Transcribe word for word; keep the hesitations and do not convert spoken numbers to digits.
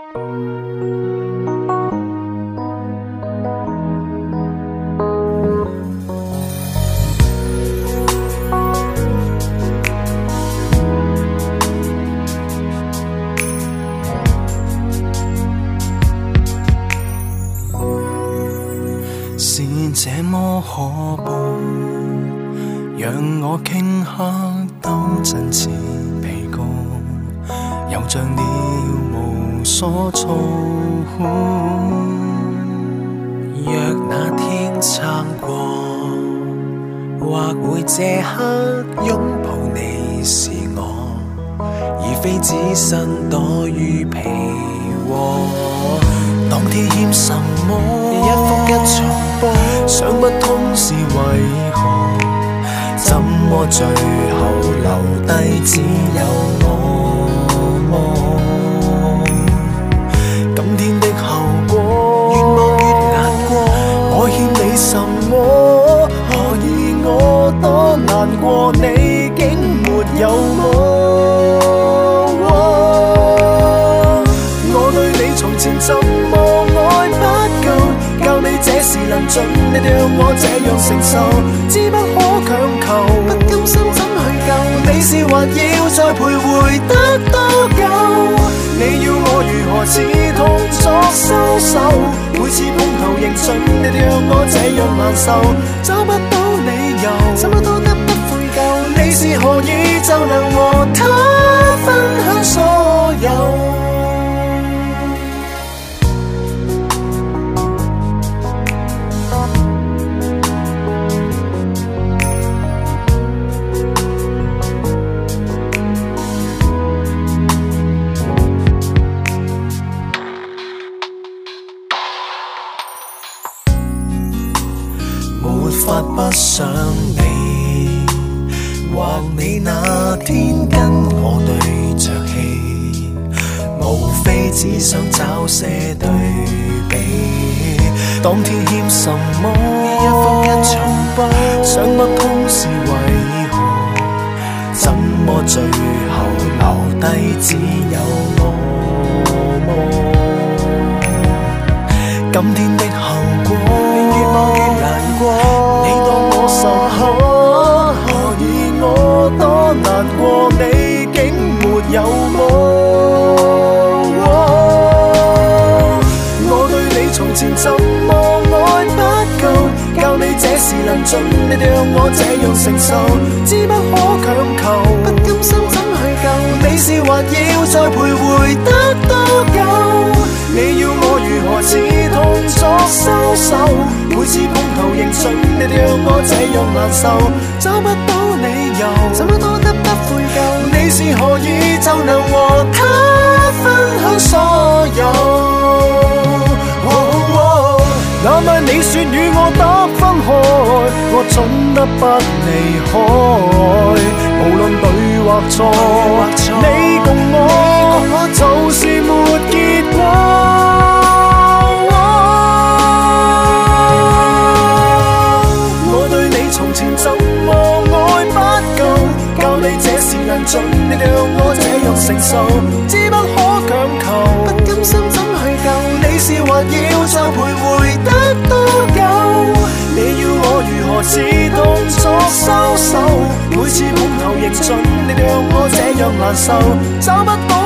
是这么可怖，让我頃刻都振似被告，又像了無所措。 若那天撐過，或會這刻擁抱你是我，而非只身躲於被窩。 當天欠什麼？ 一幅一重播， 想不通是為何，怎麼最後留低只有我？今天的後果， 越望越難過。 我欠你什麼？何以我多難過，你竟沒有我？我對你從前怎麼愛不夠，教你這事能盡，你讓我這樣承受，知不可強求， 不甘心怎去救？ 你是還要再徘徊得多久？你要我如何似痛作收手？每次碰頭認準，你讓我這樣難受，找不到理由， 怎麼都得不悔疚？ 你是何以就能和他分享所有？沒法不想你，或你那天跟我對着戲，無非只想找些對比。當天欠什麼？ 一幅一重播， 想不通是為何，怎麼最後留低只有我？今天的後果， 越望越難過。 你當我受可，何以我多難過，你竟沒有我？我對你從前怎麼愛不夠，教你這事能盡，你讓我這樣承受，知不可強求， 不甘心怎去救？ 你是還要再徘徊得多久？你要我如何似痛作收手？每次碰頭認準，你讓我這樣難受，找不到理由， 怎麼都得不悔疚？ 你是何以就能和他分享所有？那晚你說與我得分開，我總得不離開，無論對或錯，你共我就是沒結果。你讓我這樣承受，知不可強求， 不甘心怎去救？ 你是還要再徘徊得多久？你要我如何似動作收手？每次碰頭認準，你讓我這樣難受，找不到